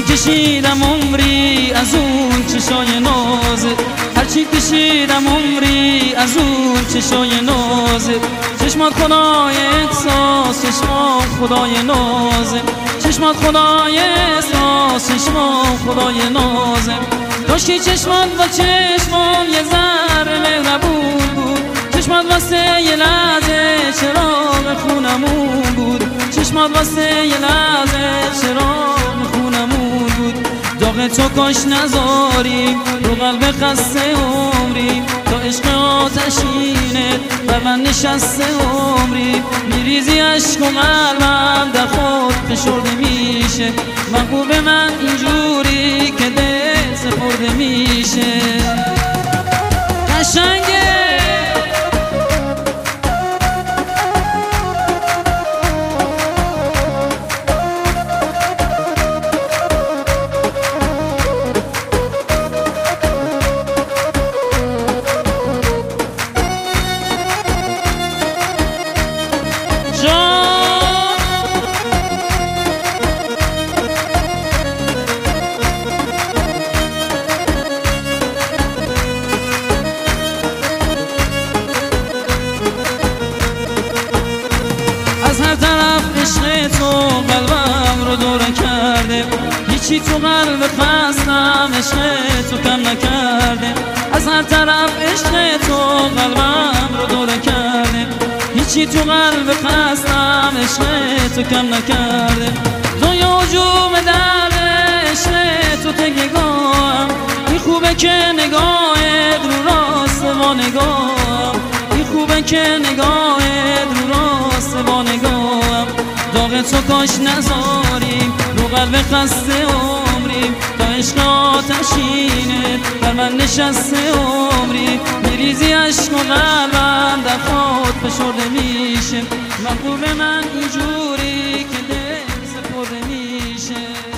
کشیدم عمری از اون چشای نازه، هرچی کشیدم عمری از اون چشای نازه. چشمات خدای احساس، چشمات خدای نازه، چشمات خدای احساس، چشمات خدای نازه. داشتی چشمات با چشمام یه ذره مهربون بود، چشمات واسه یه لحظه چراغ خونمون بود، چشمات واسه یه لحظه چراغ خونمون بود. داغ تو کاش نذاری رو قلب خسته عمری، تا عشق آتشینت بر من نشسته عمری. میریزی عشق و قلبم در خود فشرده میشه، محبوب من اینجوری که دل سپرده میشه. قشنگه از هر طرف عشق تو قلبم رو دوره کرده، هیچی تو قلب خستم عشق تو کم نکرده. از هر طرف عشق تو قلبم رو دوره کرده، هیچی تو قلب خستم عشق تو کم نکرده. دنیا هجوم در عشق تو تگگاهم، این خوبه که نگاهت رو راست با نگاهم، این خوبه که نگاهت رو راست با نگاهم. داغ تو کاش نذاریم رو قلب خسته عمری، تا عشق آتشینت بر من نشسته عمری. میریزی عشق و قلبم در خود فشرده میشه، محبوب من اینجوری که دل سپرده میشه.